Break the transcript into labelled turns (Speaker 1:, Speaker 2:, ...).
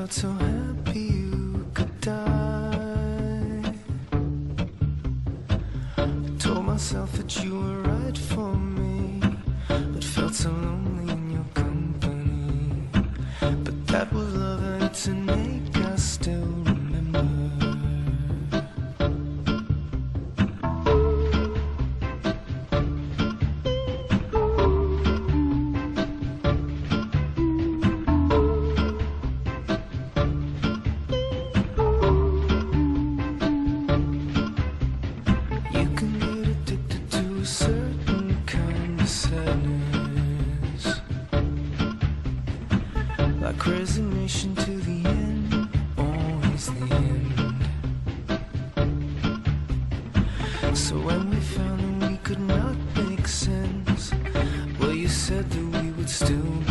Speaker 1: felt so happy you could die. I told myself that you were right for me, but felt so lonely in your company. But that was love and to make us still remember. Like resignation to the end, always the end. So when we found that we could not make sense, well, you said that we would still